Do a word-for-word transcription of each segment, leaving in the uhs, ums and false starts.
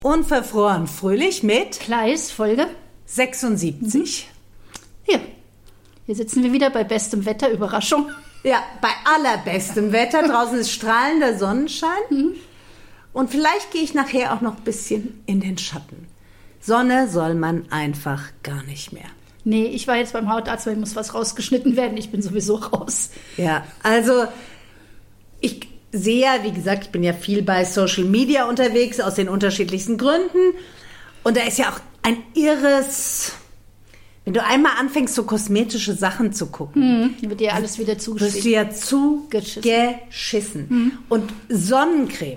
Unverfroren fröhlich mit Kleis, Folge sechsundsiebzig. Hier. Hier sitzen wir wieder bei bestem Wetter, Überraschung. Ja, bei allerbestem Wetter. Draußen ist strahlender Sonnenschein. Mhm. Und vielleicht gehe ich nachher auch noch ein bisschen in den Schatten. Sonne soll man einfach gar nicht mehr. Nee, ich war jetzt beim Hautarzt, weil muss was rausgeschnitten werden. Ich bin sowieso raus. Ja, also ich sehe ja, wie gesagt, ich bin ja viel bei Social Media unterwegs, aus den unterschiedlichsten Gründen. Und da ist ja auch ein irres... Wenn du einmal anfängst, so kosmetische Sachen zu gucken, mhm, wird dir alles wieder zugeschrieben. wirst du ja zugeschissen. Geschissen. Mhm. Und Sonnencreme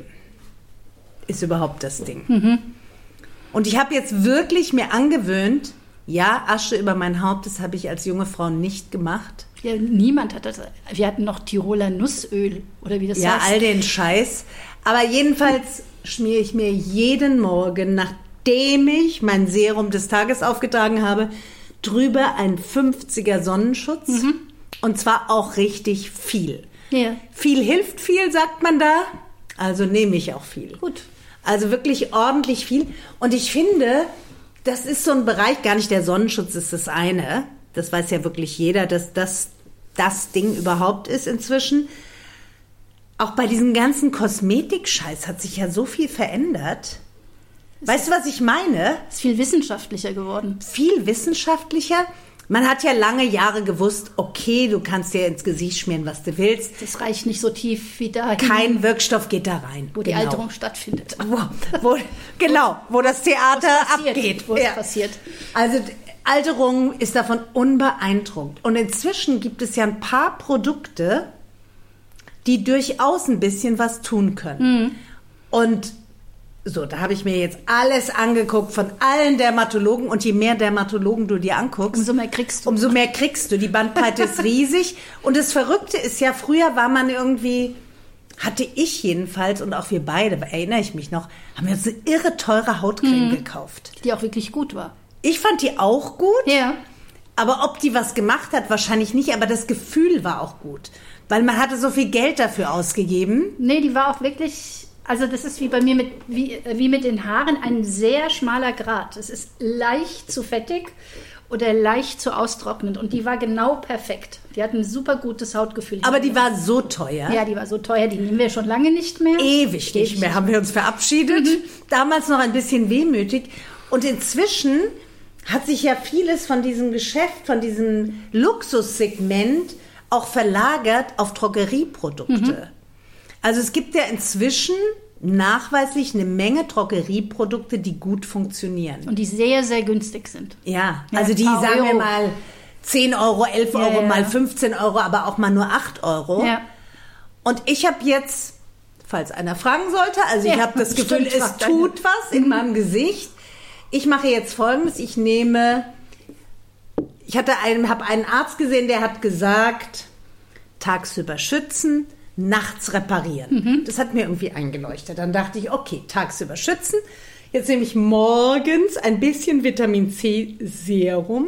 ist überhaupt das Ding. Mhm. Und ich habe jetzt wirklich mir angewöhnt, ja, Asche über mein Haupt, das habe ich als junge Frau nicht gemacht. Ja, niemand hat das. Wir hatten noch Tiroler Nussöl, oder wie das ja, heißt. Ja, all den Scheiß. Aber jedenfalls schmiere ich mir jeden Morgen, nachdem ich mein Serum des Tages aufgetragen habe, drüber einen fünfziger Sonnenschutz. Mhm. Und zwar auch richtig viel. Ja. Viel hilft viel, sagt man da. Also nehme ich auch viel. Gut. Also wirklich ordentlich viel. Und ich finde, das ist so ein Bereich, gar nicht der Sonnenschutz ist das eine. Das weiß ja wirklich jeder, dass das das Ding überhaupt ist inzwischen. Auch bei diesem ganzen Kosmetik-Scheiß hat sich ja so viel verändert. Weißt du, was ich meine? Ist viel wissenschaftlicher geworden. Viel wissenschaftlicher. Man hat ja lange Jahre gewusst, okay, du kannst dir ins Gesicht schmieren, was du willst. Das reicht nicht so tief wie da. Kein Wirkstoff geht da rein. Wo genau. die Alterung stattfindet. Wo, wo, genau, wo das Theater passiert, abgeht. Wo es ja. passiert. Also Alterung ist davon unbeeindruckt. Und inzwischen gibt es ja ein paar Produkte, die durchaus ein bisschen was tun können. Mhm. Und so, da habe ich mir jetzt alles angeguckt von allen Dermatologen. Und je mehr Dermatologen du dir anguckst, umso mehr kriegst du. Umso mehr kriegst du. Die Bandbreite ist riesig. Und das Verrückte ist ja, früher war man irgendwie, hatte ich jedenfalls und auch wir beide, erinnere ich mich noch, haben wir uns eine irre teure Hautcreme mhm. gekauft. Die auch wirklich gut war. Ich fand die auch gut. Ja. Aber ob die was gemacht hat, wahrscheinlich nicht. Aber das Gefühl war auch gut. Weil man hatte so viel Geld dafür ausgegeben. Nee, die war auch wirklich... Also das ist wie bei mir mit, wie, wie mit den Haaren, ein sehr schmaler Grat. Es ist leicht zu fettig oder leicht zu austrocknend. Und die war genau perfekt. Die hat ein super gutes Hautgefühl. Aber die war so teuer. Ja, die war so teuer. Die nehmen wir schon lange nicht mehr. Ewig nicht mehr. Haben wir uns verabschiedet. Mhm. Damals noch ein bisschen wehmütig. Und inzwischen hat sich ja vieles von diesem Geschäft, von diesem Luxussegment auch verlagert auf Drogerieprodukte. Mhm. Also es gibt ja inzwischen nachweislich eine Menge Drogerieprodukte, die gut funktionieren. Und die sehr, sehr günstig sind. Ja, ja also die, sagen Euro. wir mal, zehn Euro, elf Euro, ja, ja. mal fünfzehn Euro, aber auch mal nur acht Euro. Ja. Und ich habe jetzt, falls einer fragen sollte, also ja, ich habe das Gefühl, es tut was in meinem Gesicht. Ich mache jetzt Folgendes, ich nehme, ich hatte einen, habe einen Arzt gesehen, der hat gesagt, tagsüber schützen, nachts reparieren. Mhm. Das hat mir irgendwie eingeleuchtet. Dann dachte ich, okay, tagsüber schützen. Jetzt nehme ich morgens ein bisschen Vitamin C Serum.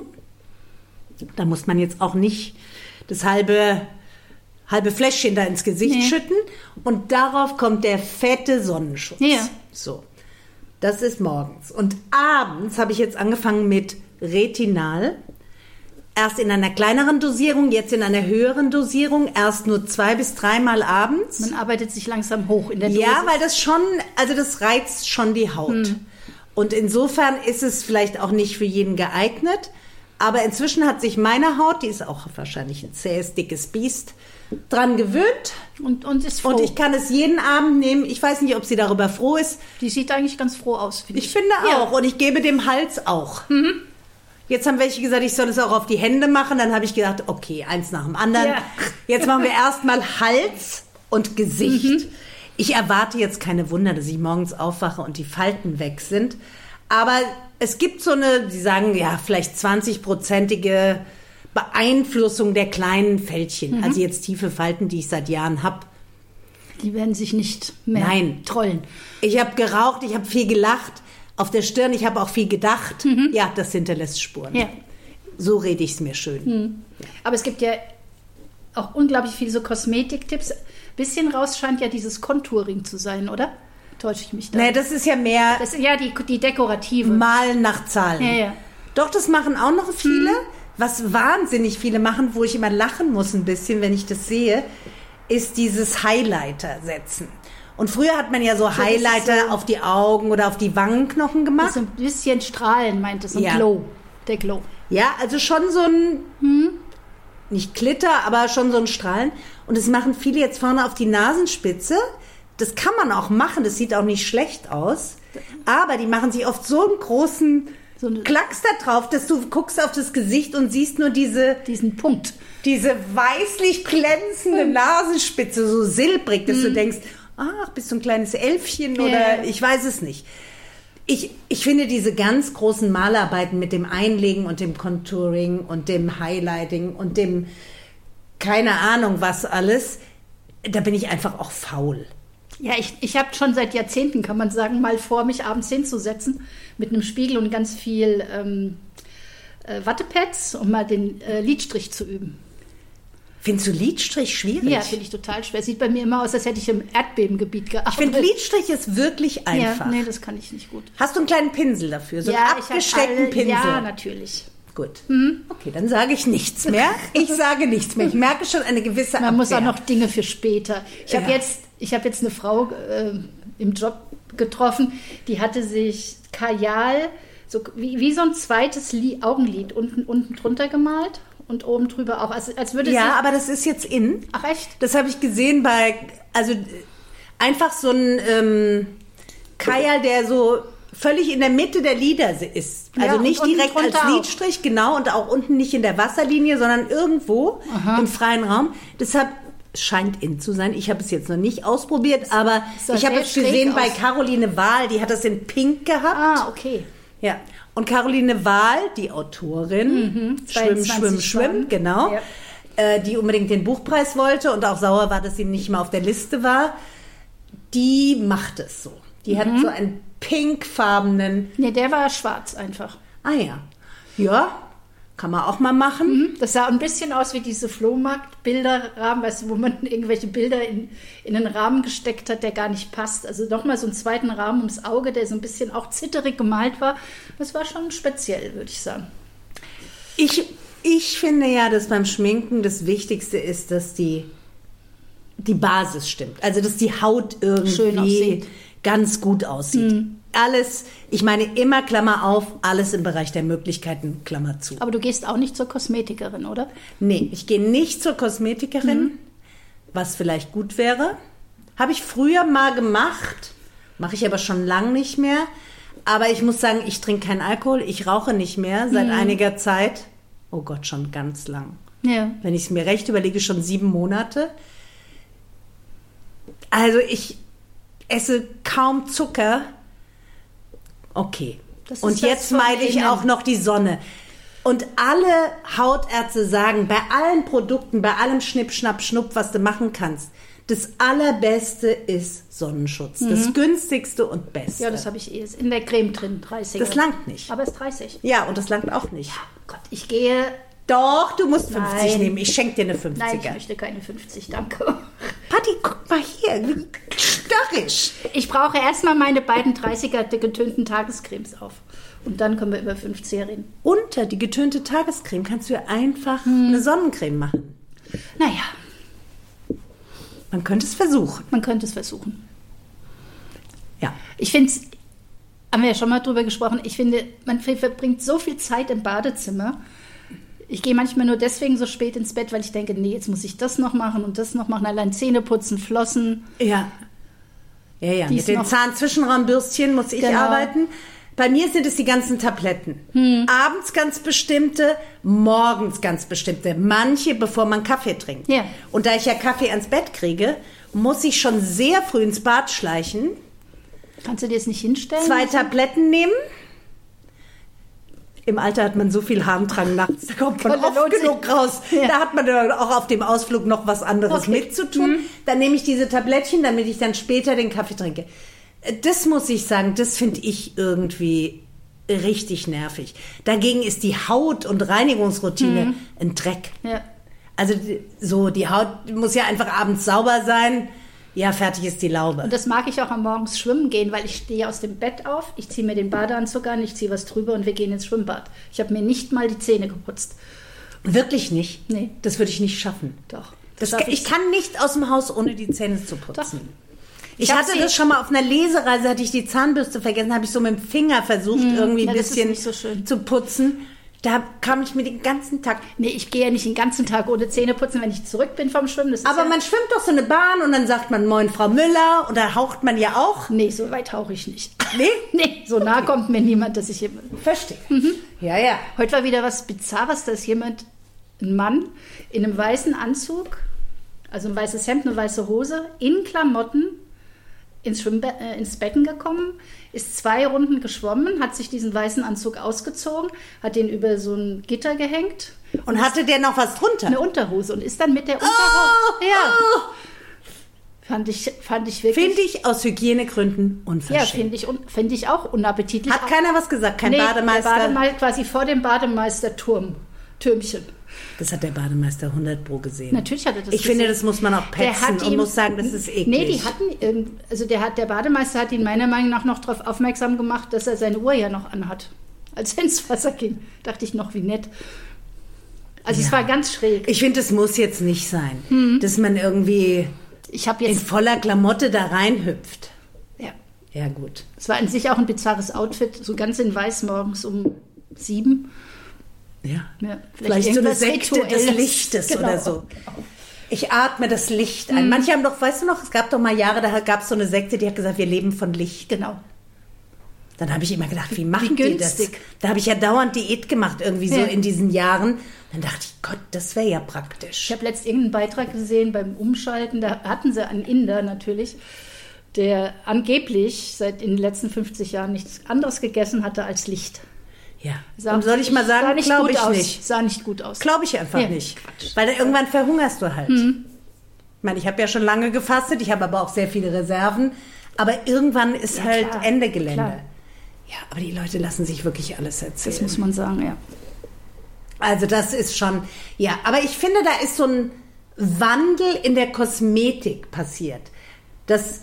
Da muss man jetzt auch nicht das halbe, halbe Fläschchen da ins Gesicht nee. schütten. Und darauf kommt der fette Sonnenschutz. Ja. So, das ist morgens. Und abends habe ich jetzt angefangen mit Retinal. Erst in einer kleineren Dosierung, jetzt in einer höheren Dosierung. Erst nur zwei bis dreimal abends. Man arbeitet sich langsam hoch in der Dosis. Ja, weil das schon, also das reizt schon die Haut. Hm. Und insofern ist es vielleicht auch nicht für jeden geeignet. Aber inzwischen hat sich meine Haut, die ist auch wahrscheinlich ein zähes, dickes Biest, dran gewöhnt. Und, und ist froh. Und ich kann es jeden Abend nehmen. Ich weiß nicht, ob sie darüber froh ist. Die sieht eigentlich ganz froh aus, finde ich. Ich finde auch. Ja. Und ich gebe dem Hals auch. Mhm. Jetzt haben welche gesagt, ich soll es auch auf die Hände machen. Dann habe ich gedacht, okay, eins nach dem anderen. Ja. Jetzt machen wir erstmal Hals und Gesicht. Mhm. Ich erwarte jetzt keine Wunder, dass ich morgens aufwache und die Falten weg sind. Aber es gibt so eine, die sagen, ja, vielleicht zwanzig-prozentige Beeinflussung der kleinen Fältchen. Mhm. Also jetzt tiefe Falten, die ich seit Jahren habe. Die werden sich nicht mehr Nein. trollen. Ich habe geraucht, ich habe viel gelacht. Auf der Stirn, ich habe auch viel gedacht. Mhm. Ja, das hinterlässt Spuren. Ja. So rede ich es mir schön. Mhm. Aber es gibt ja auch unglaublich viele so Kosmetiktipps. Bisschen raus scheint ja dieses Contouring zu sein, oder? täusche ich mich da? Nee, das ist ja mehr Das, ja, die, die dekorative. Malen nach Zahlen. Ja, ja. Doch, das machen auch noch viele. Hm. Was wahnsinnig viele machen, wo ich immer lachen muss ein bisschen, wenn ich das sehe, ist dieses Highlighter setzen. Und früher hat man ja so, so Highlighter so auf die Augen oder auf die Wangenknochen gemacht. So ein bisschen Strahlen, meint es, ein ja. Glow. Der Glow. Ja, also schon so ein, hm, nicht Glitter, aber schon so ein Strahlen. Und das machen viele jetzt vorne auf die Nasenspitze. Das kann man auch machen, das sieht auch nicht schlecht aus. Aber die machen sich oft so einen großen so Klacks da drauf, dass du guckst auf das Gesicht und siehst nur diese... Diesen Punkt. Diese weißlich glänzende hm. Nasenspitze, so silbrig, dass hm. du denkst, ach, bist du ein kleines Elfchen oder ja. ich weiß es nicht. Ich, ich finde diese ganz großen Malarbeiten mit dem Einlegen und dem Contouring und dem Highlighting und dem, keine Ahnung was alles, da bin ich einfach auch faul. Ja, ich, ich habe schon seit Jahrzehnten, kann man sagen, mal vor, mich abends hinzusetzen mit einem Spiegel und ganz viel ähm, äh, Wattepads, um mal den äh, Lidstrich zu üben. Findest du Lidstrich schwierig? Ja, finde ich total schwer. Sieht bei mir immer aus, als hätte ich im Erdbebengebiet gearbeitet. Ich finde, Lidstrich ist wirklich einfach. Ja, nee, das kann ich nicht gut. Hast du einen kleinen Pinsel dafür? So ja, einen abgesteckten alle, Pinsel? Ja, natürlich. Gut. Mhm. Okay, dann sage ich nichts mehr. Ich sage nichts mehr. Ich merke schon eine gewisse Man Abwehr. muss auch noch Dinge für später. Ich ja. habe jetzt, ich habe jetzt eine Frau äh, im Job getroffen, die hatte sich Kajal, so wie, wie so ein zweites Li- Augenlid unten, unten drunter gemalt. Und oben drüber auch, als, als würde sie... Ja, aber das ist jetzt in. Ach echt? Das habe ich gesehen bei, also einfach so ein ähm, Kajal, der so völlig in der Mitte der Lider ist. Also ja, nicht direkt als auch. Lidstrich, genau, und auch unten nicht in der Wasserlinie, sondern irgendwo Aha. im freien Raum. Deshalb scheint in zu sein. Ich habe es jetzt noch nicht ausprobiert, aber ich habe es gesehen bei Caroline Wahl, die hat das in Pink gehabt. Ah, okay. Ja. Und Caroline Wahl, die Autorin, mhm, Schwimm, Schwimm, Schwimm, genau, ja. äh, die unbedingt den Buchpreis wollte und auch sauer war, dass sie nicht mehr auf der Liste war, die macht es so. Die mhm. hat so einen pinkfarbenen... Nee, der war schwarz einfach. Ah ja. Ja, kann man auch mal machen. Mhm. Das sah ein bisschen aus wie diese Flohmarkt-Bilderrahmen, weißt du, wo man irgendwelche Bilder in, in einen Rahmen gesteckt hat, der gar nicht passt. Also nochmal so einen zweiten Rahmen ums Auge, der so ein bisschen auch zitterig gemalt war. Das war schon speziell, würde ich sagen. Ich, ich finde ja, dass beim Schminken das Wichtigste ist, dass die, die Basis stimmt. Also, dass die Haut irgendwie ganz gut aussieht. Mhm. Alles, ich meine immer Klammer auf, alles im Bereich der Möglichkeiten, Klammer zu. Aber du gehst auch nicht zur Kosmetikerin, oder? Nee, ich gehe nicht zur Kosmetikerin, mhm. was vielleicht gut wäre. Habe ich früher mal gemacht, mache ich aber schon lang nicht mehr. Aber ich muss sagen, ich trinke keinen Alkohol, ich rauche nicht mehr seit mhm. einiger Zeit. Oh Gott, schon ganz lang. Ja. Wenn ich es mir recht überlege, schon sieben Monate. Also ich esse kaum Zucker. Okay. Und jetzt meide ich auch noch die Sonne. Und alle Hautärzte sagen, bei allen Produkten, bei allem Schnipp, Schnapp, Schnupp, was du machen kannst, das Allerbeste ist Sonnenschutz. Mhm. Das günstigste und beste. Ja, das habe ich eh. Ist in der Creme drin, dreißig. Das langt nicht. Aber es ist dreißig. Ja, und das langt auch nicht. Ja, Gott, ich gehe... Doch, du musst fünfzig Nein. nehmen. Ich schenke dir eine fünfziger. Nein, ich möchte keine fünfzig, danke. Patti, guck mal hier, wie störrisch. Ich brauche erstmal meine beiden dreißiger getönten Tagescremes auf. Und dann können wir über fünfziger reden. Unter die getönte Tagescreme kannst du ja einfach hm. eine Sonnencreme machen. Naja. Man könnte es versuchen. Man könnte es versuchen. Ja. Ich finde es, haben wir ja schon mal drüber gesprochen, ich finde, man verbringt so viel Zeit im Badezimmer. Ich gehe manchmal nur deswegen so spät ins Bett, weil ich denke, nee, jetzt muss ich das noch machen und das noch machen. Allein Zähne putzen, Flossen. Ja. Ja, ja. Mit den Zahnzwischenraumbürstchen muss ich genau. arbeiten. Bei mir sind es die ganzen Tabletten. Hm. Abends ganz bestimmte, morgens ganz bestimmte. Manche, bevor man Kaffee trinkt. Ja. Und da ich ja Kaffee ans Bett kriege, muss ich schon sehr früh ins Bad schleichen. Kannst du dir das nicht hinstellen? Zwei Tabletten nehmen. Im Alter hat man so viel Harndrang nachts, da kommt man oft genug raus. Ja. Da hat man dann auch auf dem Ausflug noch was anderes okay. mitzutun. Mhm. Dann nehme ich diese Tablettchen, damit ich dann später den Kaffee trinke. Das muss ich sagen, das finde ich irgendwie richtig nervig. Dagegen ist die Haut- und Reinigungsroutine mhm. ein Dreck. Ja. Also so, die Haut muss ja einfach abends sauber sein. Ja, fertig ist die Laube. Und das mag ich auch am Morgens schwimmen gehen, weil ich stehe aus dem Bett auf, ich ziehe mir den Badeanzug an, ich ziehe was drüber und wir gehen ins Schwimmbad. Ich habe mir nicht mal die Zähne geputzt. Wirklich nicht? Nee. Das würde ich nicht schaffen. Doch. Das Das ich, ich kann nicht aus dem Haus, ohne die Zähne zu putzen. Doch. Ich, Ich hab hatte sie- das schon mal auf einer Lesereise, hatte ich die Zahnbürste vergessen, habe ich so mit dem Finger versucht, irgendwie ja, ein das ist bisschen nicht so schön. zu putzen. Da kam ich mir den ganzen Tag... Nee, ich gehe ja nicht den ganzen Tag ohne Zähne putzen, wenn ich zurück bin vom Schwimmen. Das ist Aber ja, man schwimmt doch so eine Bahn und dann sagt man Moin Frau Müller und da haucht man ja auch. Nee, so weit tauche ich nicht. Nee? Nee, so nah kommt mir niemand, dass ich... hier- Verstehe. Ja, ja. Heute war wieder was Bizarres, da ist jemand, ein Mann, in einem weißen Anzug, also ein weißes Hemd, eine weiße Hose, in Klamotten ins, Schwimmbe äh, ins Becken gekommen, ist zwei Runden geschwommen, hat sich diesen weißen Anzug ausgezogen, hat den über so ein Gitter gehängt, Und hatte der noch was drunter? eine Unterhose und ist dann mit der Unterhose... Oh, ja, oh. fand ich, fand ich wirklich... Finde ich aus Hygienegründen ja, unverschämt. finde ich, un- find ich auch unappetitlich. Hat keiner was gesagt? Kein Nee, Bademeister? Der Bademeister, quasi vor dem Bademeisterturm, Türmchen. Das hat der Bademeister hundert Pro gesehen. Natürlich hat er das Ich finde, gesehen. das muss man auch Der petzen hat und ihm- muss sagen, das ist eklig. Nee, die hatten, irgend- also der, hat, der Bademeister hat ihn meiner Meinung nach noch darauf aufmerksam gemacht, dass er seine Uhr ja noch anhat, als er ins Wasser ging. Dachte ich noch, wie nett. Also es Ja. war ganz schräg. Ich finde, es muss jetzt nicht sein, dass man irgendwie Ich habe in jetzt, voller Klamotte da reinhüpft. ja, Ja, gut. es war an sich auch ein bizarres Outfit, so ganz in weiß morgens um sieben. Ja. Ja, Vielleicht so eine irgendwas Sekte des Rituelles. Lichtes Genau. oder so. Ich atme das Licht ein. Manche haben doch, weißt du noch, es gab doch mal Jahre, da gab es so eine Sekte, die hat gesagt, wir leben von Licht. Genau. Dann habe ich immer gedacht, wie machen Wie die das? günstig. Da habe ich ja dauernd Diät gemacht, irgendwie so Ja. in diesen Jahren. Dann dachte ich, Gott, das wäre ja praktisch. Ich habe letztens irgendeinen Beitrag gesehen beim Umschalten, da hatten sie einen Inder natürlich, der angeblich seit in den letzten fünfzig Jahren nichts anderes gegessen hatte als Licht. Ja. Sah- Und soll ich mal sah sagen, nicht glaube gut ich aus. nicht. Sah nicht gut aus. Glaube ich einfach Ja, nicht. Quatsch. Weil da irgendwann verhungerst du halt. Ich meine, ich habe ja schon lange gefastet, ich habe aber auch sehr viele Reserven. Aber irgendwann ist Ja, halt klar, Ende Gelände. klar. Ja, aber die Leute lassen sich wirklich alles erzählen. Das muss man sagen, ja. Also das ist schon, ja, aber ich finde, da ist so ein Wandel in der Kosmetik passiert, dass,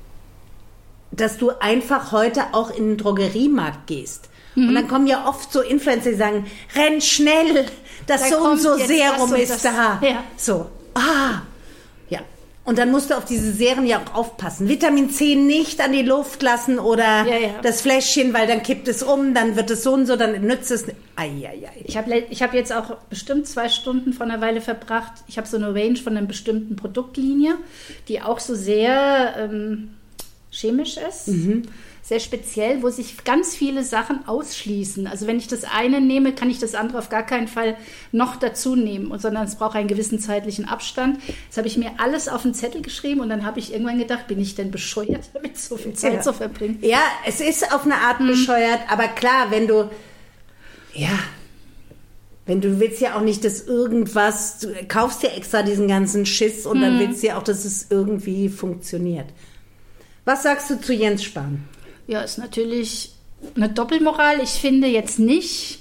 dass du einfach heute auch in den Drogeriemarkt gehst. Und dann kommen ja oft so Influencer, die sagen, renn schnell, das Da so und kommt so jetzt Serum das und ist das. da. Ja. So, ah, ja. Und dann musst du auf diese Serien ja auch aufpassen. Vitamin C nicht an die Luft lassen oder Ja, ja. das Fläschchen, weil dann kippt es um, dann wird es so und so, dann nützt es. Eieiei. Ich habe ich hab jetzt auch bestimmt zwei Stunden vor einer Weile verbracht. Ich habe so eine Range von einer bestimmten Produktlinie, die auch so sehr ähm, chemisch ist. Sehr speziell, wo sich ganz viele Sachen ausschließen. Also wenn ich das eine nehme, kann ich das andere auf gar keinen Fall noch dazu nehmen, und- sondern es braucht einen gewissen zeitlichen Abstand. Das habe ich mir alles auf einen Zettel geschrieben und dann habe ich irgendwann gedacht, bin ich denn bescheuert, damit so viel Zeit Ja. zu verbringen? Ja, es ist auf eine Art bescheuert, aber klar, wenn du, ja, wenn du willst ja auch nicht, dass irgendwas, du kaufst dir extra diesen ganzen Schiss und dann willst du ja auch, dass es irgendwie funktioniert. Was sagst du zu Jens Spahn? Ja, ist natürlich eine Doppelmoral. Ich finde jetzt nicht,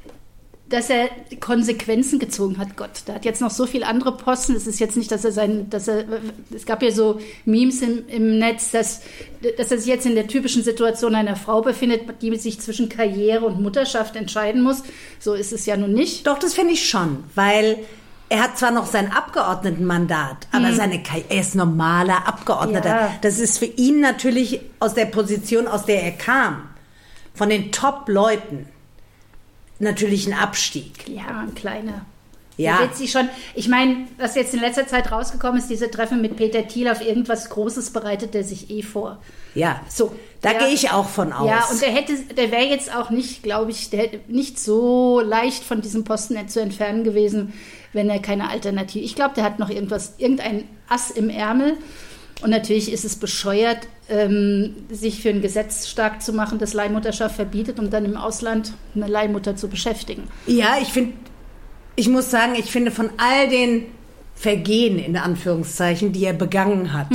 dass er Konsequenzen gezogen hat. Gott, da hat jetzt noch so viele andere Posten. Es ist jetzt nicht, dass er sein, dass er, es gab ja so Memes im, im Netz, dass, dass er sich jetzt in der typischen Situation einer Frau befindet, die sich zwischen Karriere und Mutterschaft entscheiden muss. So ist es ja nun nicht. Doch, das finde ich schon, weil er hat zwar noch sein Abgeordnetenmandat, aber seine Karri- er ist normaler Abgeordneter. Ja. Das ist für ihn natürlich aus der Position, aus der er kam, von den Top-Leuten, natürlich ein Abstieg. Ja, ein kleiner. Ja. Da wird sie schon, ich meine, was jetzt in letzter Zeit rausgekommen ist, diese Treffen mit Peter Thiel, auf irgendwas Großes bereitet er sich eh vor. Ja, So, da ja. gehe ich auch von aus. Ja, und der hätte, der wäre jetzt auch nicht, glaube ich, der hätte nicht so leicht von diesem Posten zu entfernen gewesen, wenn er keine Alternative. Ich glaube, der hat noch irgendwas, irgendein Ass im Ärmel. Und natürlich ist es bescheuert, ähm, sich für ein Gesetz stark zu machen, das Leihmutterschaft verbietet, um dann im Ausland eine Leihmutter zu beschäftigen. Ja, ich finde, ich muss sagen, ich finde von all den Vergehen, in Anführungszeichen, die er begangen hat,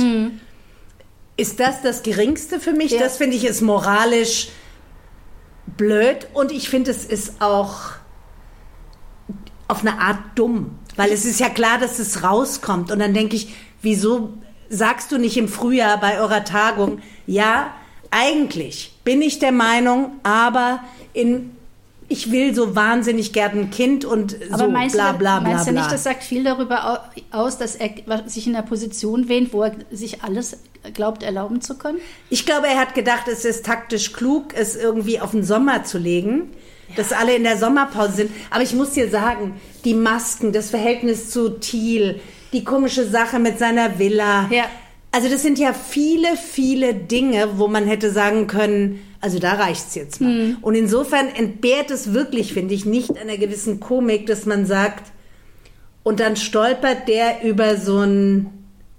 ist das das Geringste für mich. Ja. Das finde ich ist moralisch blöd und ich finde, es ist auch auf eine Art dumm, weil es ist ja klar, dass es rauskommt und dann denke ich, wieso sagst du nicht im Frühjahr bei eurer Tagung, ja, eigentlich bin ich der Meinung, aber in, ich will so wahnsinnig gern ein Kind und aber so meinst bla du, bla bla. Meinst du bla. nicht, das sagt viel darüber aus, dass er sich in einer Position wähnt, wo er sich alles glaubt, erlauben zu können? Ich glaube, er hat gedacht, es ist taktisch klug, es irgendwie auf den Sommer zu legen, ja. dass alle in der Sommerpause sind. Aber ich muss dir sagen, die Masken, das Verhältnis zu Thiel, die komische Sache mit seiner Villa. Ja. Also das sind ja viele, viele Dinge, wo man hätte sagen können, also da reicht's jetzt mal. Mhm. Und insofern entbehrt es wirklich, finde ich, nicht einer gewissen Komik, dass man sagt, und dann stolpert der über so ein,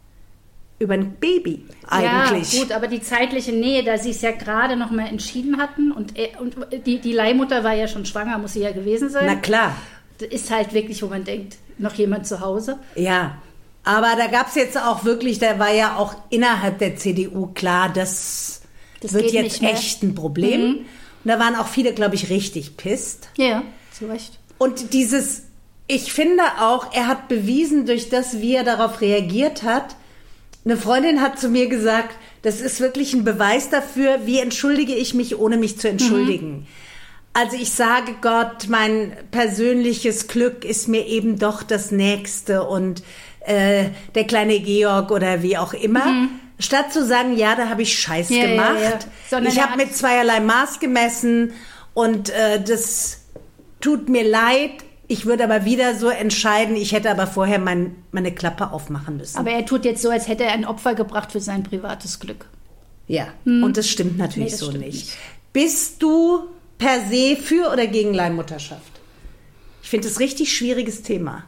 über ein Baby eigentlich. Ja, gut, aber die zeitliche Nähe, da sie es ja gerade noch mal entschieden hatten und, er, und die, die Leihmutter war ja schon schwanger, muss sie ja gewesen sein. Na klar. Das ist halt wirklich, wo man denkt, noch jemand zu Hause. Ja, aber da gab es jetzt auch wirklich, da war ja auch innerhalb der C D U klar, das, das wird jetzt echt ein Problem. Mhm. Und da waren auch viele, glaube ich, richtig pisst. Ja, zu Recht. Und dieses, ich finde auch, er hat bewiesen, durch das, wie er darauf reagiert hat. Eine Freundin hat zu mir gesagt, das ist wirklich ein Beweis dafür, wie entschuldige ich mich, ohne mich zu entschuldigen. Mhm. Also ich sage Gott, mein persönliches Glück ist mir eben doch das Nächste und äh, der kleine Georg oder wie auch immer. Mhm. Statt zu sagen, ja, da habe ich Scheiß ja, gemacht. Ja, ja. Ich habe mit zweierlei Maß gemessen und äh, das tut mir leid. Ich würde aber wieder so entscheiden, ich hätte aber vorher mein, meine Klappe aufmachen müssen. Aber er tut jetzt so, als hätte er ein Opfer gebracht für sein privates Glück. Ja, hm. und das stimmt natürlich nee, das so stimmt nicht. nicht. Bist du per se für oder gegen Leihmutterschaft? Ich finde das ein richtig schwieriges Thema.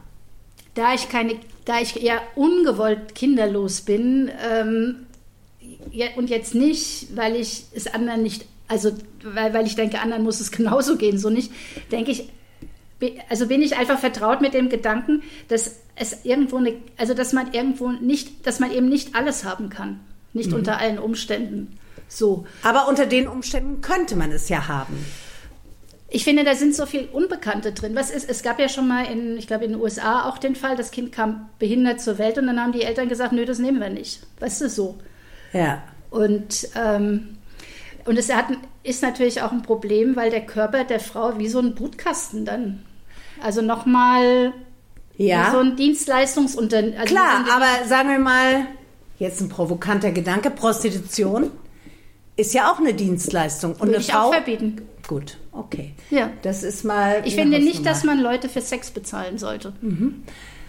Da ich keine, da ich ja ungewollt kinderlos bin ähm, ja, und jetzt nicht, weil ich es anderen nicht, also weil, weil ich denke, anderen muss es genauso gehen, so nicht, denke ich, also bin ich einfach vertraut mit dem Gedanken, dass es irgendwo eine, also dass man irgendwo nicht, dass man eben nicht alles haben kann, nicht mhm. unter allen Umständen. So. Aber unter den Umständen könnte man es ja haben. Ich finde, da sind so viel Unbekannte drin. Was ist, es gab ja schon mal in, ich glaube in den U S A auch den Fall, das Kind kam behindert zur Welt und dann haben die Eltern gesagt, nö, das nehmen wir nicht. Weißt du, so. Ja. Und, ähm, und es hat, ist natürlich auch ein Problem, weil der Körper der Frau wie so ein Brutkasten dann, also nochmal ja. so ein Dienstleistungsunternehmen. Also klar, aber sagen wir mal, jetzt ein provokanter Gedanke, Prostitution ist ja auch eine Dienstleistung. Und würde eine ich Frau, auch verbieten. Gut, okay. Ja. Das ist mal. Ich finde nicht, dass man Leute für Sex bezahlen sollte. Mhm.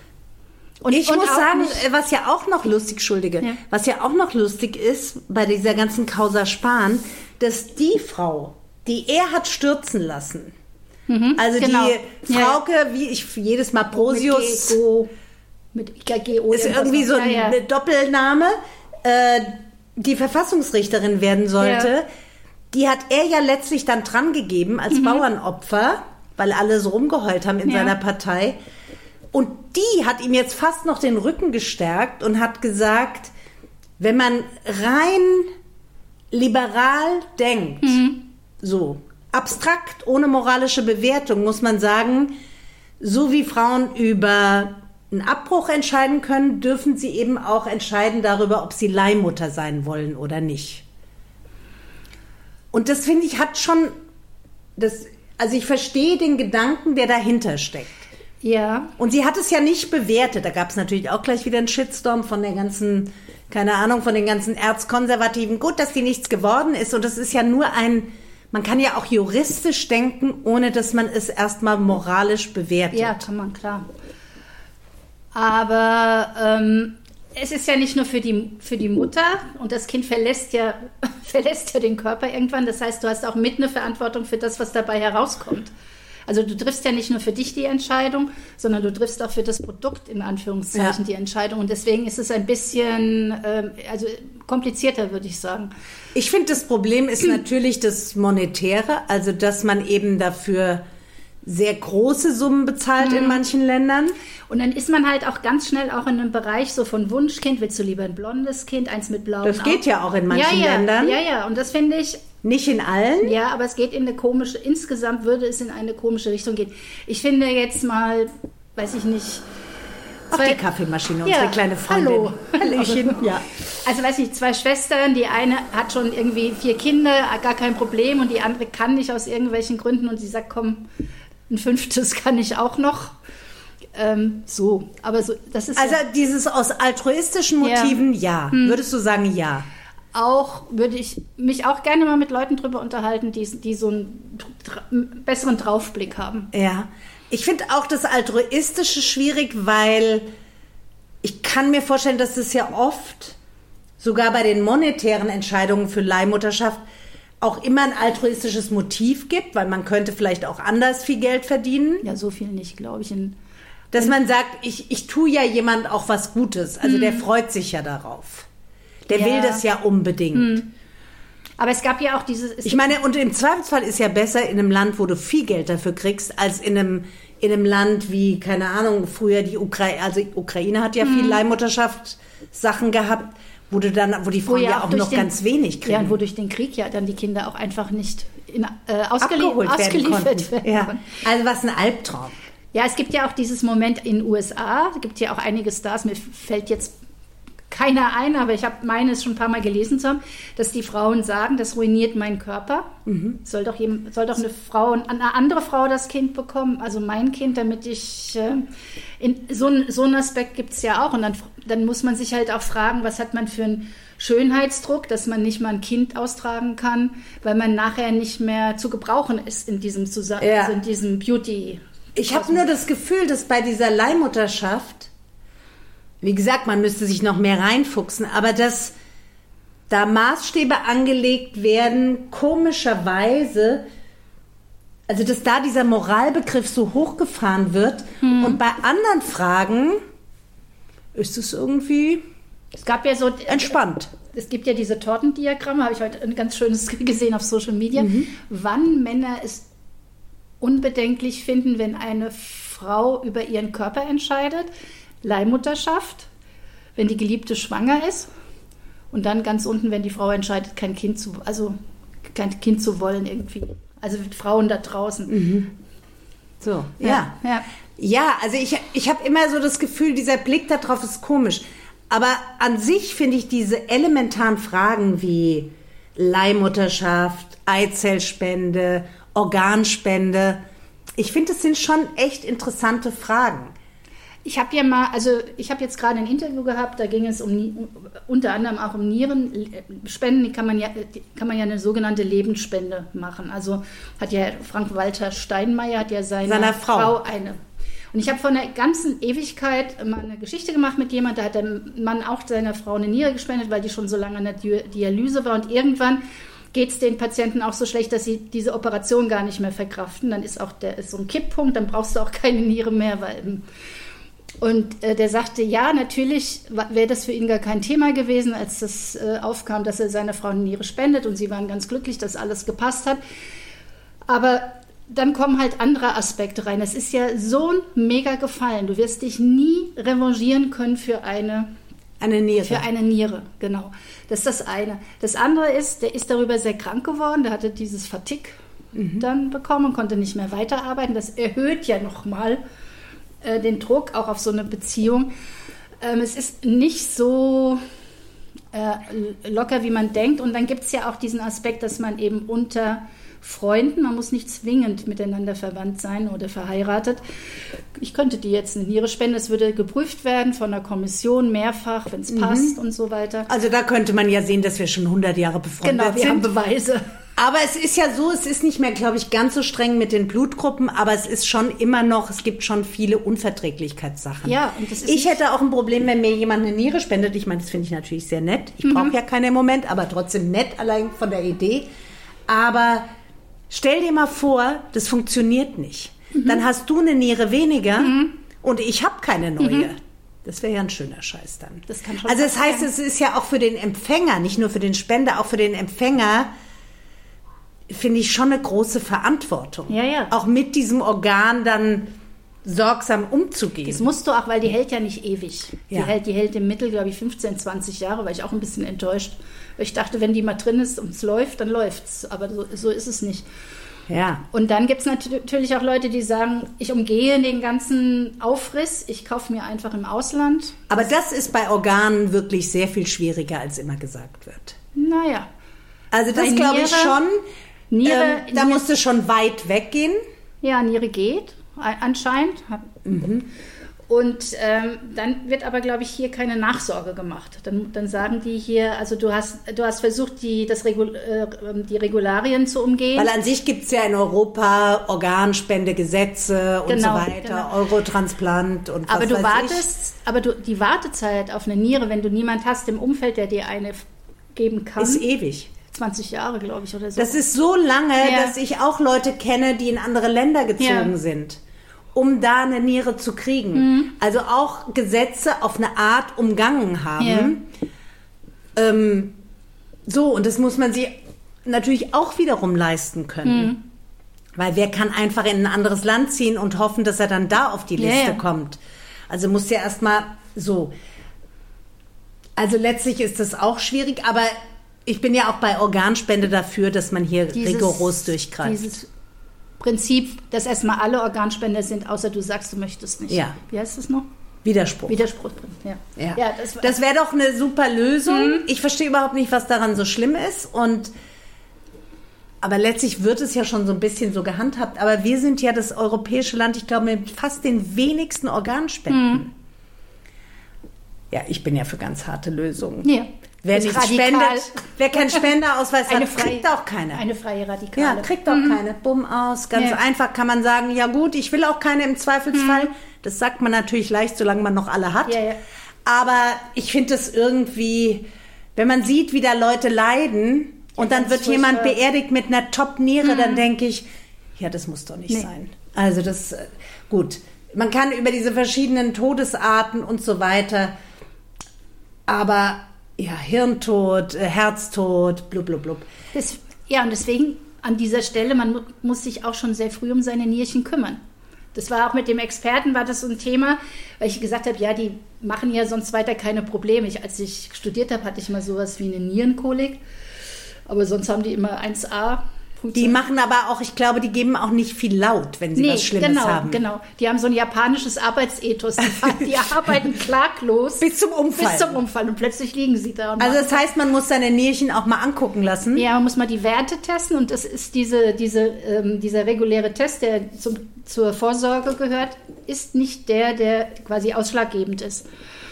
Und ich und muss sagen, nicht, was ja auch noch lustig, Entschuldige, ja. was ja auch noch lustig ist bei dieser ganzen Causa Spahn, dass die Frau, die er hat stürzen lassen, mhm, also genau. die Frauke, ja. wie ich jedes Mal Prosius, mit I K G O, ist irgendwie so ein ja, ja. Doppelname, äh, die Verfassungsrichterin werden sollte. Ja. Die hat er ja letztlich dann dran gegeben als mhm. Bauernopfer, weil alle so rumgeheult haben in ja. seiner Partei. Und die hat ihm jetzt fast noch den Rücken gestärkt und hat gesagt, wenn man rein liberal denkt, mhm. so abstrakt, ohne moralische Bewertung, muss man sagen, so wie Frauen über einen Abbruch entscheiden können, dürfen sie eben auch entscheiden darüber, ob sie Leihmutter sein wollen oder nicht. Und das, finde ich, hat schon, das, also ich verstehe den Gedanken, der dahinter steckt. Ja. Und sie hat es ja nicht bewertet. Da gab es natürlich auch gleich wieder einen Shitstorm von der ganzen, keine Ahnung, von den ganzen Erzkonservativen. Gut, dass die nichts geworden ist. Und das ist ja nur ein, man kann ja auch juristisch denken, ohne dass man es erstmal moralisch bewertet. Ja, kann man, klar. Aber ähm, es ist ja nicht nur für die, für die Mutter und das Kind verlässt ja, verlässt ja den Körper irgendwann. Das heißt, du hast auch mit eine Verantwortung für das, was dabei herauskommt. Also du triffst ja nicht nur für dich die Entscheidung, sondern du triffst auch für das Produkt in Anführungszeichen ja. die Entscheidung. Und deswegen ist es ein bisschen ähm, also komplizierter, würde ich sagen. Ich finde, das Problem ist natürlich das Monetäre, also dass man eben dafür sehr große Summen bezahlt mhm. in manchen Ländern. Und dann ist man halt auch ganz schnell auch in einem Bereich so von Wunschkind, willst du lieber ein blondes Kind, eins mit blauen Augen? Das geht ja auch in manchen ja, ja, Ländern. Ja, ja, und das finde ich... Nicht in allen? Ja, aber es geht in eine komische, insgesamt würde es in eine komische Richtung gehen. Ich finde jetzt mal, weiß ich nicht, Ach, zwei, die Kaffeemaschine, ja, unsere kleine Freundin. Hallo. Hallöchen. Ja. Also weiß nicht, zwei Schwestern, die eine hat schon irgendwie vier Kinder, gar kein Problem, und die andere kann nicht aus irgendwelchen Gründen, und sie sagt, komm, ein fünftes kann ich auch noch. Ähm, so, aber so, das ist Also ja dieses aus altruistischen Motiven, ja. ja. Hm. Würdest du sagen, ja? Auch würde ich mich auch gerne mal mit Leuten drüber unterhalten, die, die so einen besseren Draufblick haben. Ja, ich finde auch das Altruistische schwierig, weil ich kann mir vorstellen, dass es ja oft, sogar bei den monetären Entscheidungen für Leihmutterschaft, auch immer ein altruistisches Motiv gibt, weil man könnte vielleicht auch anders viel Geld verdienen. Ja, so viel nicht, glaube ich. In, Dass in man sagt, ich, ich tue ja jemand auch was Gutes. Also hm. der freut sich ja darauf. Der ja. will das ja unbedingt. Hm. Aber es gab ja auch dieses... Ich meine, und im Zweifelsfall ist ja besser in einem Land, wo du viel Geld dafür kriegst, als in einem, in einem Land wie, keine Ahnung, früher die Ukraine, also die Ukraine hat ja hm. viel Leihmutterschaftssachen gehabt, wo du dann, wo die Frauen wo ja, ja auch noch den, ganz wenig kriegen. Ja, und wo durch den Krieg ja dann die Kinder auch einfach nicht in, äh, ausgelie Abgeholt ausgeliefert werden, werden. Ja. Also was ein Albtraum. Ja, es gibt ja auch dieses Moment in den U S A, es gibt ja auch einige Stars, mir fällt jetzt keiner ein, aber ich habe meines schon ein paar Mal gelesen zu haben, dass die Frauen sagen, das ruiniert meinen Körper. Mhm. Soll doch, jedem, soll doch eine Frau, eine andere Frau das Kind bekommen, also mein Kind, damit ich, äh, in, so, so einen Aspekt gibt es ja auch. Und dann, dann muss man sich halt auch fragen, was hat man für einen Schönheitsdruck, dass man nicht mal ein Kind austragen kann, weil man nachher nicht mehr zu gebrauchen ist in diesem, Zusammen ja. also in diesem Beauty. Ich habe nur das Gefühl, dass bei dieser Leihmutterschaft, wie gesagt, man müsste sich noch mehr reinfuchsen, aber dass da Maßstäbe angelegt werden, komischerweise, also dass da dieser Moralbegriff so hochgefahren wird hm. und bei anderen Fragen ist es irgendwie es gab ja so entspannt. Es gibt ja diese Tortendiagramme, habe ich heute ein ganz schönes gesehen auf Social Media, mhm. wann Männer es unbedenklich finden, wenn eine Frau über ihren Körper entscheidet. Leihmutterschaft, wenn die Geliebte schwanger ist, und dann ganz unten, wenn die Frau entscheidet, kein Kind zu, also kein Kind zu wollen irgendwie. Also Frauen da draußen. Mhm. So, ja. Ja, ja. ja also ich, ich habe immer so das Gefühl, dieser Blick darauf ist komisch. Aber an sich finde ich diese elementaren Fragen wie Leihmutterschaft, Eizellspende, Organspende, ich finde, das sind schon echt interessante Fragen. Ich habe ja mal, also ich habe jetzt gerade ein Interview gehabt, da ging es um unter anderem auch um Nierenspenden, die kann man ja, die kann man ja eine sogenannte Lebensspende machen. Also hat ja Frank-Walter Steinmeier hat ja seiner, seiner Frau. Frau eine. Und ich habe vor einer ganzen Ewigkeit mal eine Geschichte gemacht mit jemandem, da hat der Mann auch seiner Frau eine Niere gespendet, weil die schon so lange in der Dialyse war, und irgendwann geht es den Patienten auch so schlecht, dass sie diese Operation gar nicht mehr verkraften. Dann ist auch der ist so ein Kipppunkt, dann brauchst du auch keine Niere mehr, weil und äh, der sagte, ja, natürlich wäre das für ihn gar kein Thema gewesen, als das äh, aufkam, dass er seiner Frau eine Niere spendet, und sie waren ganz glücklich, dass alles gepasst hat. Aber dann kommen halt andere Aspekte rein. Es ist ja so ein mega Gefallen. Du wirst dich nie revanchieren können für eine, eine Niere. Für eine Niere, genau. Das ist das eine. Das andere ist, der ist darüber sehr krank geworden. Der hatte dieses Fatigue mhm. dann bekommen und konnte nicht mehr weiterarbeiten. Das erhöht ja nochmal äh, den Druck auch auf so eine Beziehung. Ähm, es ist nicht so äh, locker, wie man denkt. Und dann gibt es ja auch diesen Aspekt, dass man eben unter Freunden, man muss nicht zwingend miteinander verwandt sein oder verheiratet. Ich könnte dir jetzt eine Niere spenden, es würde geprüft werden von der Kommission mehrfach, wenn es mhm. passt und so weiter. Also da könnte man ja sehen, dass wir schon hundert Jahre befreundet genau, wir sind. haben Beweise. Aber es ist ja so, es ist nicht mehr, glaube ich, ganz so streng mit den Blutgruppen, aber es ist schon immer noch, es gibt schon viele Unverträglichkeitssachen. Ja, und das ist ich hätte auch ein Problem, wenn mir jemand eine Niere spendet. Ich meine, das finde ich natürlich sehr nett. Ich mhm. brauche ja keine im Moment, aber trotzdem nett, allein von der Idee. Aber stell dir mal vor, das funktioniert nicht. Mhm. Dann hast du eine Niere weniger mhm. und ich habe keine neue. Mhm. Das wäre ja ein schöner Scheiß dann. Das kann schon also das heißt, sein. Es ist ja auch für den Empfänger, nicht nur für den Spender, auch für den Empfänger, finde ich schon eine große Verantwortung. Ja, ja. Auch mit diesem Organ dann sorgsam umzugehen. Das musst du auch, weil die hält ja nicht ewig. Ja. Die, hält, die hält im Mittel, glaube ich, fünfzehn, zwanzig Jahre, war ich auch ein bisschen enttäuscht. Ich dachte, wenn die mal drin ist und es läuft, dann läuft's. Aber so, so ist es nicht. Ja. Und dann gibt es natürlich auch Leute, die sagen, ich umgehe den ganzen Aufriss, ich kaufe mir einfach im Ausland. Aber das ist bei Organen wirklich sehr viel schwieriger, als immer gesagt wird. Naja. Also das glaube ich schon. Niere, ähm, da Niere, musst du schon weit weggehen. Ja, Niere geht, anscheinend. Mhm. Und ähm, dann wird aber, glaube ich, hier keine Nachsorge gemacht. Dann, dann sagen die hier, also du hast, du hast versucht, die, das Regul, äh, die Regularien zu umgehen. Weil an sich gibt es ja in Europa Organspendegesetze und genau, so weiter, genau. Eurotransplant und was aber du weiß wartest, ich. Aber du, die Wartezeit auf eine Niere, wenn du niemand hast im Umfeld, der dir eine geben kann, ist ewig. zwanzig Jahre, glaube ich, oder so. Das ist so lange, ja. dass ich auch Leute kenne, die in andere Länder gezogen ja. sind, um da eine Niere zu kriegen. Mhm. Also auch Gesetze auf eine Art umgangen haben. Ja. Ähm, so, und das muss man sich natürlich auch wiederum leisten können. Mhm. Weil wer kann einfach in ein anderes Land ziehen und hoffen, dass er dann da auf die Liste ja. kommt. Also muss ja erstmal so. Also letztlich ist das auch schwierig, aber ich bin ja auch bei Organspende dafür, dass man hier dieses, rigoros durchgreift. Dieses Prinzip, dass erstmal alle Organspender sind, außer du sagst, du möchtest nicht. Ja. Wie heißt das noch? Widerspruch. Widerspruch drin, ja. ja. ja das das wäre doch eine super Lösung. Mhm. Ich verstehe überhaupt nicht, was daran so schlimm ist. Und aber letztlich wird es ja schon so ein bisschen so gehandhabt. Aber wir sind ja das europäische Land, ich glaube, mit fast den wenigsten Organspenden. Mhm. Ja, ich bin ja für ganz harte Lösungen. Ja. Wer nicht spendet, wer keinen Spenderausweis hat, freie, kriegt auch keine. Eine freie Radikale. Ja, kriegt auch mhm. keine. Bumm aus. Ganz ja. einfach kann man sagen, ja gut, ich will auch keine im Zweifelsfall. Mhm. Das sagt man natürlich leicht, solange man noch alle hat. Ja, ja. Aber ich finde es irgendwie, wenn man sieht, wie da Leute leiden ja, und dann wird jemand beerdigt mit einer Top-Niere, mhm. dann denke ich, ja, das muss doch nicht nee. sein. Also das, gut. Man kann über diese verschiedenen Todesarten und so weiter, aber ja, Hirntod, Herztod, blub, blub, blub. Das, ja, und deswegen an dieser Stelle, man muss sich auch schon sehr früh um seine Nierchen kümmern. Das war auch mit dem Experten, war das so ein Thema, weil ich gesagt habe, ja, die machen ja sonst weiter keine Probleme. Ich, als ich studiert habe, hatte ich mal sowas wie eine Nierenkolik, aber sonst haben die immer eins a. Die machen aber auch, ich glaube, die geben auch nicht viel laut, wenn sie nee, was Schlimmes genau, haben. Genau, die haben so ein japanisches Arbeitsethos. Die, die arbeiten klaglos. Bis zum Unfall. Bis zum Unfall und plötzlich liegen sie da. Und also das heißt, man muss seine Nierchen auch mal angucken lassen? Ja, man muss mal die Werte testen und das ist diese, diese, ähm, dieser reguläre Test, der zum, zur Vorsorge gehört, ist nicht der, der quasi ausschlaggebend ist.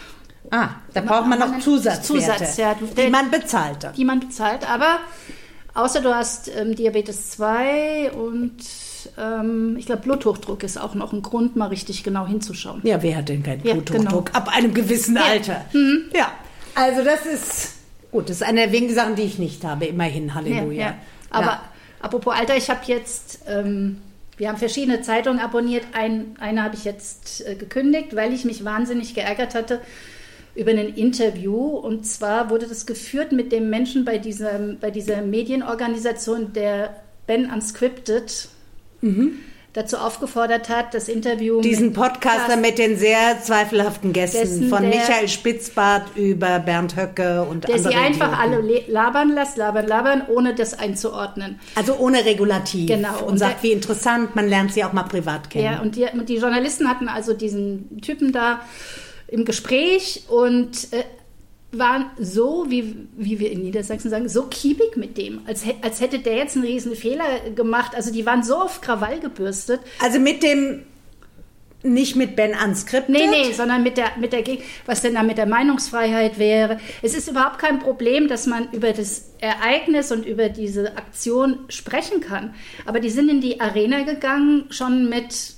Ah, da braucht man noch Zusatzwerte, Zusatz, ja, die man bezahlt. Dann. Die man bezahlt, aber außer du hast ähm, Diabetes zwei und ähm, ich glaube Bluthochdruck ist auch noch ein Grund, mal richtig genau hinzuschauen. Ja, wer hat denn keinen ja, Bluthochdruck? Genau. Ab einem gewissen ja. Alter. Mhm. Ja, also das ist gut. Das ist eine der wenigen Sachen, die ich nicht habe. Immerhin, Halleluja. Ja, ja. Aber ja. apropos Alter, ich habe jetzt, ähm, wir haben verschiedene Zeitungen abonniert. Ein, eine habe ich jetzt äh, gekündigt, weil ich mich wahnsinnig geärgert hatte über ein Interview, und zwar wurde das geführt mit dem Menschen bei dieser, bei dieser Medienorganisation, der Ben Unscripted mhm. dazu aufgefordert hat, das Interview diesen mit Podcaster mit den sehr zweifelhaften Gästen, dessen, von der, Michael Spitzbart über Bernd Höcke und der andere sie einfach Idioten. alle labern lässt, labern, labern, ohne das einzuordnen. Also ohne Regulativ. Genau. Und, und sagt, der, wie interessant, man lernt sie auch mal privat kennen. Ja, und die, und die Journalisten hatten also diesen Typen da im Gespräch und äh, waren so, wie, wie wir in Niedersachsen sagen, so kiebig mit dem, als, als hätte der jetzt einen riesen Fehler gemacht. Also die waren so auf Krawall gebürstet. Also mit dem, nicht mit Ben Unscripted? Nee, nee, sondern mit der, mit der, was denn da mit der Meinungsfreiheit wäre. Es ist überhaupt kein Problem, dass man über das Ereignis und über diese Aktion sprechen kann. Aber die sind in die Arena gegangen, schon mit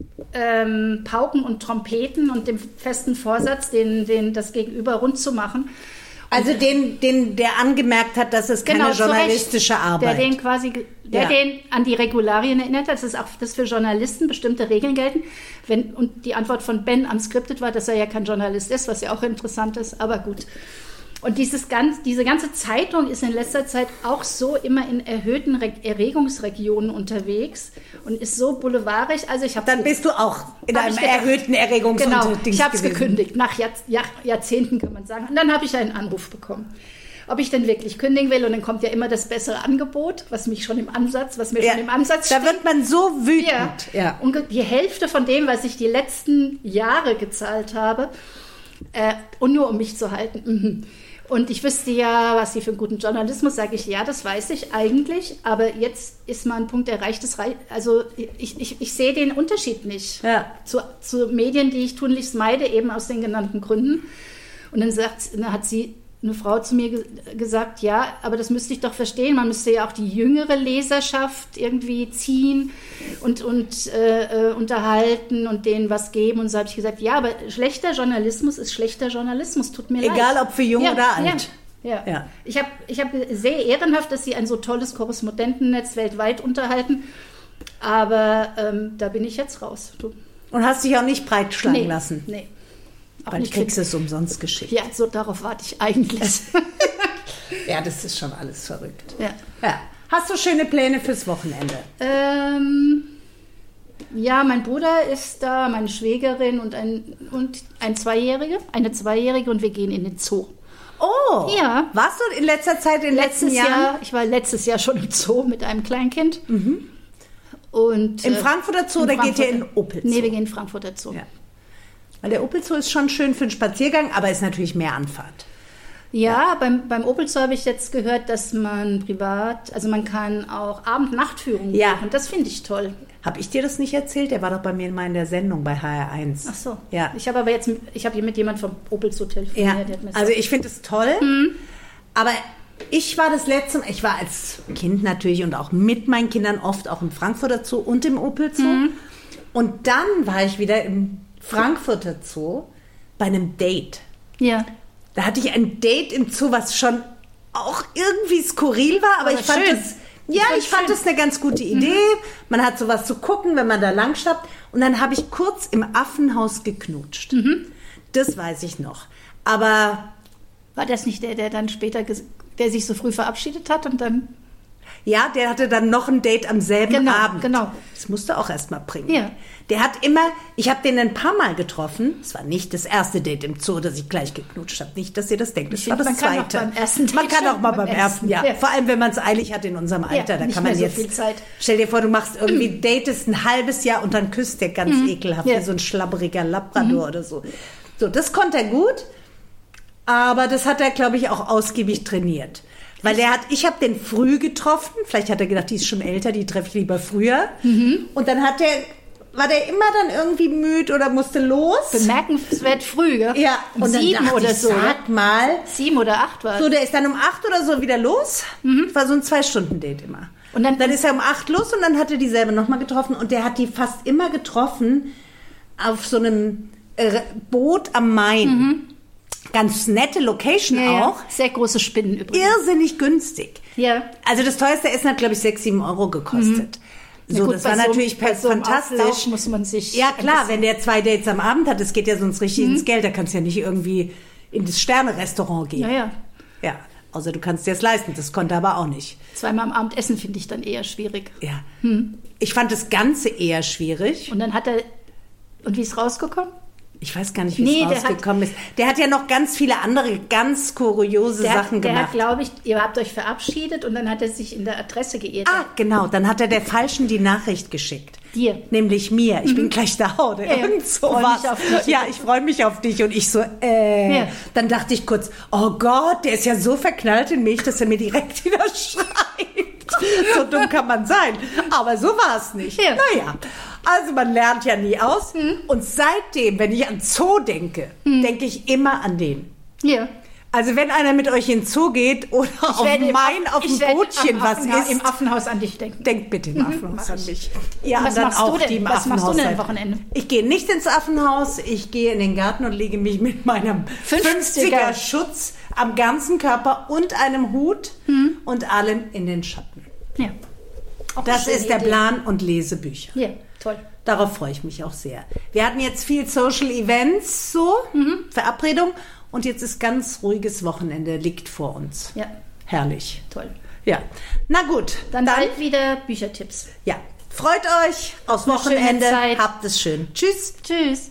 Ähm, Pauken und Trompeten und dem festen Vorsatz, den, den das Gegenüber rund zu machen. Also den, den, der angemerkt hat, dass es keine genau, journalistische Recht, Arbeit. Der den quasi, der ja. den an die Regularien erinnert hat, dass auch dass für Journalisten bestimmte Regeln gelten. Wenn, und die Antwort von Ben Unscripted war, dass er ja kein Journalist ist, was ja auch interessant ist, aber gut. Und dieses ganz, diese ganze Zeitung ist in letzter Zeit auch so immer in erhöhten Re- Erregungsregionen unterwegs und ist so boulevardig. Also ich Dann bist du auch in einem gedacht, erhöhten Erregungsregionen. Genau, ich habe es gekündigt, nach Jahr, Jahr, Jahrzehnten kann man sagen. Und dann habe ich einen Anruf bekommen ob ich denn wirklich kündigen will. Und dann kommt ja immer das bessere Angebot, was mich schon im Ansatz, was mir ja, schon im Ansatz da steht. wird man so wütend. Ja. Ja. Und die Hälfte von dem, was ich die letzten Jahre gezahlt habe, äh, und nur um mich zu halten. Mhm. Und ich wüsste ja, was Sie für einen guten Journalismus, sage ich, ja, das weiß ich eigentlich, aber jetzt ist mal ein Punkt erreicht, das rei- also ich, ich, ich sehe den Unterschied nicht Ja. zu, zu Medien, die ich tunlichst meide, eben aus den genannten Gründen. Und dann, sagt, dann hat sie, eine Frau zu mir ge- gesagt, ja, aber das müsste ich doch verstehen, man müsste ja auch die jüngere Leserschaft irgendwie ziehen und, und äh, unterhalten und denen was geben. Und so habe ich gesagt, ja, aber schlechter Journalismus ist schlechter Journalismus, tut mir leid. Egal, ob für jung ja, oder alt. Ja, ja. Ja. Ich habe ich hab sehr ehrenhaft, dass Sie ein so tolles Korrespondentennetz weltweit unterhalten, aber ähm, da bin ich jetzt raus. Du. Und hast dich auch nicht breitschlagen Nee, lassen. nee. Auch Weil du nicht kriegst es umsonst geschickt. Ja, so darauf warte ich eigentlich. Ja, das ist schon alles verrückt. ja. Ja. Hast du schöne Pläne fürs Wochenende? Ähm, ja, mein Bruder ist da, meine Schwägerin und ein, und ein Zweijährige, eine Zweijährige und wir gehen in den Zoo. Oh, Ja. Warst du in letzter Zeit, in den letzten Letztes Jahren? Jahr, ich war letztes Jahr schon im Zoo mit einem Kleinkind. Mhm. Und, Im äh, Frankfurter Zoo im oder geht ihr in Frankfurter- Opel Zoo? Nee, wir gehen in Frankfurter Zoo. Ja. Weil der Opel Zoo ist schon schön für einen Spaziergang, aber ist natürlich mehr Anfahrt. Ja, beim, beim Opel Zoo habe ich jetzt gehört, dass man privat, also man kann auch Abend-Nachtführungen Ja. machen. Das finde ich toll. Habe ich dir das nicht erzählt? Der war doch bei mir mal in der Sendung bei H R eins. Ach so. Ja. Ich habe aber jetzt, ich habe hier mit jemand vom Opel Zoo telefoniert. Ja, der hat mir also ich finde es toll, aber ich war das letzte Mal, ich war als Kind natürlich und auch mit meinen Kindern oft auch im Frankfurter Zoo und im Opel Zoo. Mhm. Und dann war ich wieder im Frankfurter Zoo bei einem Date. Ja. Da hatte ich ein Date im Zoo, was schon auch irgendwie skurril war, aber, Aber ich fand schön. es, ja, Das ich fand schön. es eine ganz gute Idee. Man hat sowas zu gucken, wenn man da lang stappt. Und dann habe ich kurz im Affenhaus geknutscht. Das weiß ich noch. Aber War das nicht der, der dann später, ges- der sich so früh verabschiedet hat und dann... ja, der hatte dann noch ein Date am selben Genau, Abend. genau. Das musste auch erst mal bringen. Ja. Der hat immer, ich habe den ein paar Mal getroffen. Es war nicht das erste Date im Zoo, das ich gleich geknutscht habe. Nicht, dass ihr das denkt. Es Ich war finde, das man kann auch zweite. beim ersten Date Man kann auch schon mal beim beim ersten, ersten, ja. ja. Vor allem, wenn man es eilig hat in unserem Alter. da nicht kann man mehr so jetzt. viel Zeit. Stell dir vor, du machst irgendwie, datest ein halbes Jahr und dann küsst der ganz ekelhaft, Ja. wie so ein schlabberiger Labrador oder so. So, das konnte er gut. Aber das hat er, glaube ich, auch ausgiebig trainiert. Weil er hat, ich habe den früh getroffen. Vielleicht hat er gedacht, die ist schon älter, die treffe ich lieber früher. Und dann hat der, war der immer dann irgendwie müde oder musste los. Bemerkenswert früh, gell? Ja, um und dann sieben dachte oder ich, so. sag mal. Sieben oder acht war So, der ist dann um acht oder so wieder los. Das war so ein Zwei-Stunden-Date immer. Und dann- dann ist er um acht los und dann hat er die selber nochmal getroffen. Und der hat die fast immer getroffen auf so einem äh, Boot am Main. Ganz nette Location ja, ja. auch. Sehr große Spinnen übrigens. Irrsinnig günstig. Ja. Also das teuerste Essen hat, glaube ich, sechs, sieben Euro gekostet. Na So, gut, das bei war so- natürlich bei so einem fantastisch. Auflauf muss man sich Ja, ein klar, bisschen- wenn der zwei Dates am Abend hat, das geht ja sonst richtig ins Geld. Da kannst du ja nicht irgendwie in das Sterne-Restaurant gehen. Ja, ja. Ja, außer du kannst dir das leisten. Das konnte er aber auch nicht. Zweimal am Abend essen finde ich dann eher schwierig. Ja. Ich fand das Ganze eher schwierig. Und dann hat er... Und wie ist rausgekommen? Ich weiß gar nicht, wie Nee, es der hat- rausgekommen ist. Der hat ja noch ganz viele andere ganz kuriose Der, Sachen hat, der gemacht. hat, glaube ich, ihr habt euch verabschiedet und dann hat er sich in der Adresse geirrt. Ah, genau. Dann hat er der Falschen die Nachricht geschickt. Dir. Nämlich mir. Ich bin gleich da oder Ja, ja. irgend so Freu was. mich auf dich. Ja, ich freue mich auf dich. Und ich so, äh. Ja. Dann dachte ich kurz, oh Gott, der ist ja so verknallt in mich, dass er mir direkt wieder schreibt. So dumm kann man sein. Aber so war es nicht. Ja. Naja. Also man lernt ja nie aus. Und seitdem, wenn ich an Zoo denke, denke ich immer an den. Ja. Also wenn einer mit euch in den Zoo geht oder auf werde im Main Aff- auf ich dem werde Bootchen am was Affenhaus- isst, Im Affenhaus an dich denken. denkt bitte im Affenhaus an mich. Ja, Was und dann machst auch du denn? die im Was machst du Affenhaus denn am sein. Wochenende? Ich gehe nicht ins Affenhaus, ich gehe in den Garten und lege mich mit meinem fünfziger fünfziger Schutz am ganzen Körper und einem Hut und allem in den Schatten. Ja. Auch Das eine ist der schöne Idee. Plan und lese Bücher. Ja, toll. Darauf freue ich mich auch sehr. Wir hatten jetzt viel Social Events, so, Verabredung. Und jetzt ist ganz ruhiges Wochenende, liegt vor uns. Ja, Herrlich. toll. Ja. Na gut. Dann, bald wieder Büchertipps. Ja. Freut euch aufs Eine schöne Wochenende. Zeit. Habt es schön. Tschüss. Tschüss.